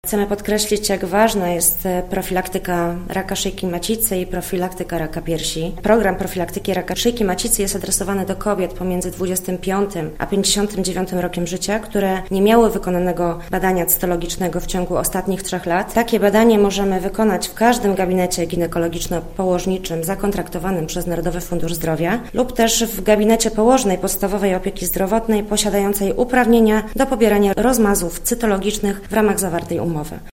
Chcemy podkreślić, jak ważna jest profilaktyka raka szyjki macicy i profilaktyka raka piersi. Program profilaktyki raka szyjki macicy jest adresowany do kobiet pomiędzy 25 a 59 rokiem życia, które nie miały wykonanego badania cytologicznego w ciągu ostatnich 3 lat. Takie badanie możemy wykonać w każdym gabinecie ginekologiczno-położniczym zakontraktowanym przez Narodowy Fundusz Zdrowia lub też w gabinecie położnej podstawowej opieki zdrowotnej posiadającej uprawnienia do pobierania rozmazów cytologicznych w ramach zawartej umowy.